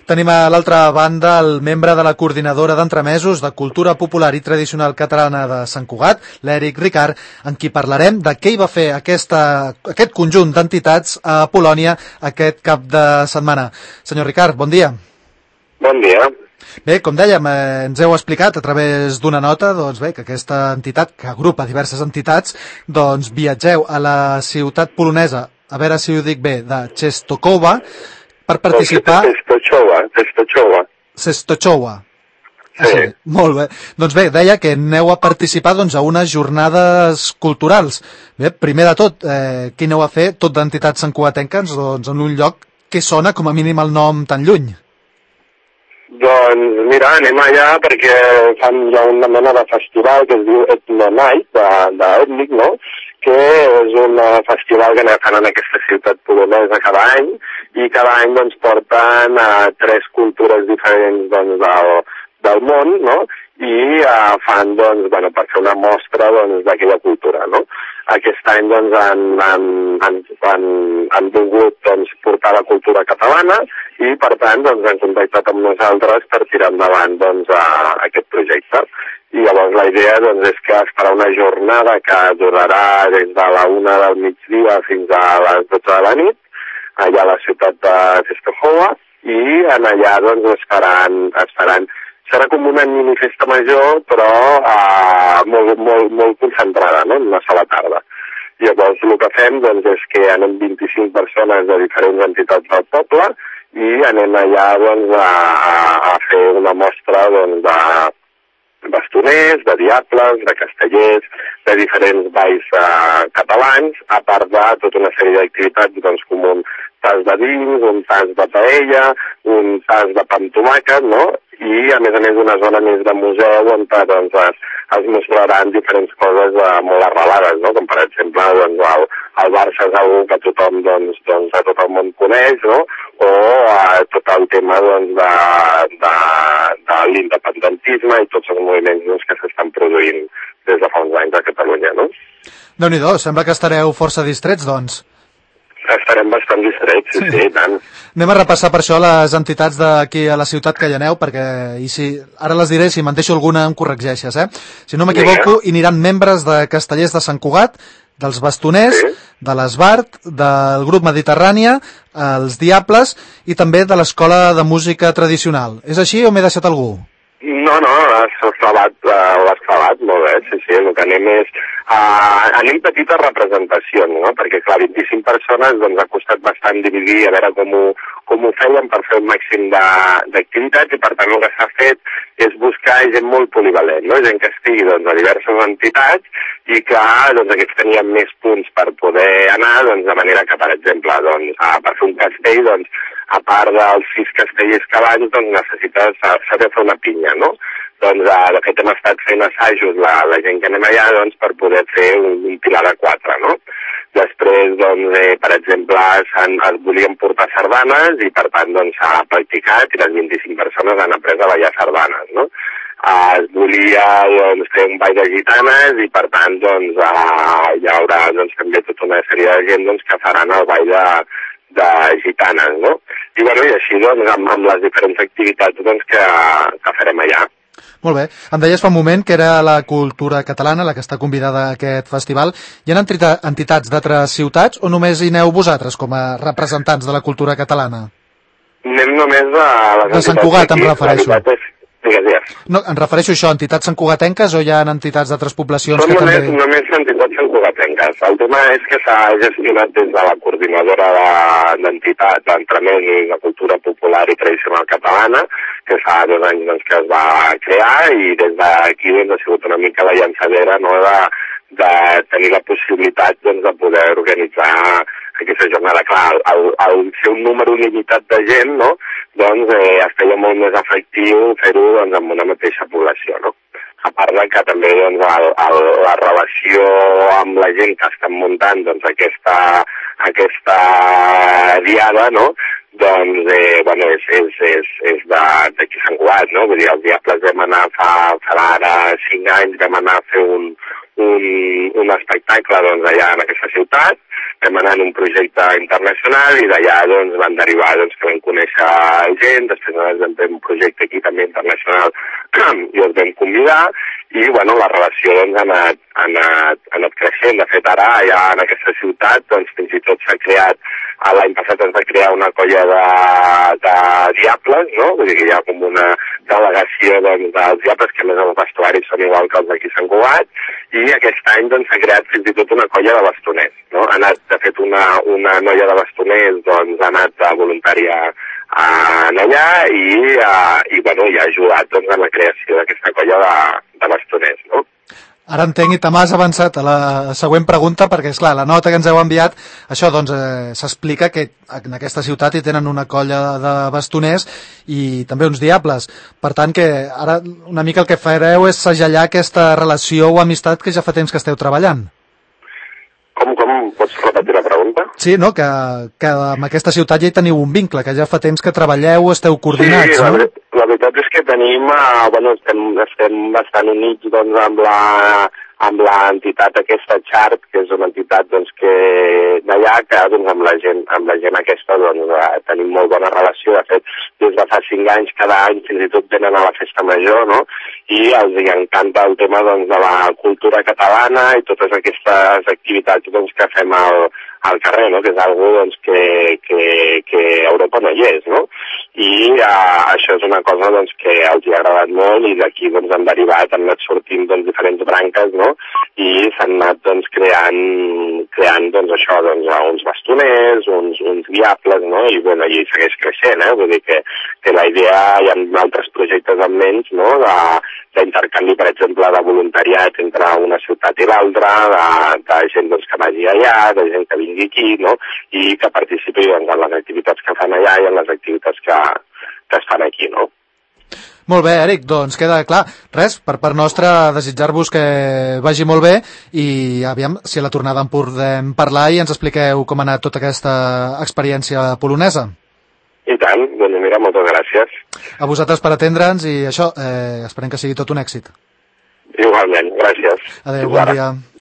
Tenim a l'altra banda el membre de la coordinadora d'entremesos de cultura popular i tradicional catalana de Sant Cugat, l'Eric Ricart, en qui parlarem de què hi va fer aquest conjunt d'entitats a Polònia aquest cap de setmana. Senyor Ricart, bon dia. Bon dia. Bé, com dèiem, ens heu explicat a través d'una nota que aquesta entitat, que agrupa diverses entitats, viatgeu a la ciutat polonesa, a veure si ho dic bé, de Częstochowa, per participar... Częstochowa. Sí. Molt bé. Doncs bé, deia que aneu a participar a unes jornades culturals. Bé, primer de tot, què aneu a fer, tot d'entitats santcugatenques, en un lloc que sona com a mínim el nom tan lluny? Doncs mira, anem allà perquè fan ja una mena de festival que es diu Ethno Night, d'ètnic, no? Que és un festival que fan en aquesta ciutat polonesa cada any, i cada any porten 3 cultures diferents del món, no? I fan, per fer una mostra d'aquella cultura, no? Aquest any han volgut portar la cultura catalana i, per tant, han contactat amb nosaltres per tirar endavant aquest projecte. I llavors la idea és que es farà una jornada que durarà des de la 1 del migdia fins a les 12 de la nit, allà a la ciutat de Częstochowa, i allà es faran... Serà com una mini festa major, però molt concentrada, no?, en una sola tarda. Llavors el que fem és que anem 25 persones de diferents entitats del poble i anem allà a fer una mostra de bastoners, de diables, de castellers, de diferents balls catalans, a part de tota una sèrie d'activitats com un tas de vins, un tas de paella, un tas de pa amb tomàquet, no? I a més una zona més de museu on es mostraran diferents coses molt arrelades, no? Com per exemple el Barça és algo que tothom a tot el món coneix, no? O tot el tema de l'independentisme i tots els moviments que s'estan produint des de fa uns anys a Catalunya, no? Déu-n'hi-do, sembla que estareu força distrets, doncs. Estarem bastant distrets, sí, tant. Anem a repassar per això les entitats d'aquí a la ciutat que hi aneu, perquè ara les diré, si me'n deixo alguna em corregeixes, eh? Si no m'equivoco, hi aniran membres de Castellers de Sant Cugat, dels Bastoners, de l'Esbart, del grup Mediterrània, els Diables i també de l'Escola de Música Tradicional. És així o m'he deixat algú? No, l'has clavat molt bé, sí, el que anem és... anem petites representacions, no? Perquè, clar, 25 persones ha costat bastant dividir, a veure com ho feien per fer un màxim d'activitats i, per tant, el que s'ha fet és buscar gent molt polivalent, no? Gent que estigui a diverses entitats i que aquests tenien més punts per poder anar, de manera que, per exemple, per fer un castell, a part dels 6 castellers que abans, s'ha de fer una pinya, no? De fet, hem estat fent assajos, la gent que anem allà, per poder fer un pilar de 4, no? Després, per exemple, es volien portar sardanes i, per tant, s'ha practicat i les 25 persones han après a ballar sardanes, no? Es volia fer un ball de gitanes i, per tant, hi haurà també tota una sèrie de gent que faran el ball de gitanes, no? I així amb les diferents activitats que farem allà. Molt bé. Em deies fa un moment que era la cultura catalana la que està convidada a aquest festival. Hi ha entitats d'altres ciutats o només hi aneu vosaltres com a representants de la cultura catalana? Anem només a les entitats. De Sant Cugat em refereixo. Digues. No, em refereixo a això, entitats santcugatenques o hi ha entitats d'altres poblacions que també... Són només entitats santcugatenques. El tema és que s'ha gestionat des de la coordinadora d'entitats d'entremesos de cultura popular i tradicional catalana, que fa 2 anys que es va crear i des d'aquí ha sigut una mica la llançadera, no?, de tenir la possibilitat de poder organitzar aquesta jornada. Clar, al ser un número limitat de gent, no?, es feia molt més efectiu fer-ho amb una mateixa població, no? A part que també la relació amb la gent que estan muntant aquesta diada, no?, és d'aquí Sant Cugat, no? Vull dir, els Diables vam anar fa ara 5 anys, vam anar a fer un espectacle allà en aquesta ciutat, vam anar en un projecte internacional i d'allà doncs, van derivar doncs, que vam conèixer gent, després vam fer un projecte aquí també internacional i els vam convidar i bueno, la relació doncs, ha anat creixent. De fet, ara ja en aquesta ciutat doncs, fins i tot s'ha creat, l'any passat es va crear una colla de diables, no? Vull dir que hi ha com una delegació doncs, dels diables, que a més els vestuaris són igual que els d'aquí Sant Cugat, i aquest any doncs, s'ha creat fins i tot una colla de bastoners. No? Ha anat, de fet, una noia de bastoners doncs, ha anat voluntària allà i bueno, ja ha ajudat doncs, en la creació d'aquesta colla de bastoners. No? Ara entenc, i també has avançat a la següent pregunta, perquè, esclar, la nota que ens heu enviat, això, doncs, s'explica que en aquesta ciutat hi tenen una colla de bastoners i també uns diables. Per tant, que ara una mica el que fareu és segellar aquesta relació o amistat que ja fa temps que esteu treballant. Com pots repetir la pregunta? Sí, no? Que amb aquesta ciutat ja hi teniu un vincle, que ja fa temps que treballeu, esteu coordinats, sí, no? La veritat és que tenim, bueno, estem bastant units doncs, amb l'entitat aquesta Chart, que és una entitat doncs, que d'allà, que doncs, amb la gent aquesta doncs, tenim molt bona relació. De fet, des de fa 5 anys, cada any fins i tot venen a la festa major, no? I els encanta el tema doncs, de la cultura catalana i totes aquestes activitats doncs, que fem al carrer, no? Que és algo doncs, que a Europa no hi és, no? I això és una cosa doncs, que els hi ha agradat molt i d'aquí doncs, han derivat, han anat sortint doncs, diferents branques, no? I s'han anat doncs, creant doncs, això, doncs, uns bastoners, uns diables, no? I bueno, i segueix creixent, vull dir que la idea, hi ha altres projectes en ment, no? D'intercanvi, per exemple, de voluntariat entre una ciutat i l'altra, de gent doncs, que vagi allà, de gent que vingui aquí, no? I que participi doncs, en les activitats que fan allà i en les activitats que es fan aquí, no? Molt bé, Eric, doncs queda clar. Res, per part nostra, desitjar-vos que vagi molt bé i aviam si a la tornada en podem parlar i ens expliqueu com ha anat tota aquesta experiència polonesa. I tant, doncs mira, moltes gràcies. A vosaltres per atendre'ns i això, esperem que sigui tot un èxit. Igualment, gràcies. Adéu, bon dia.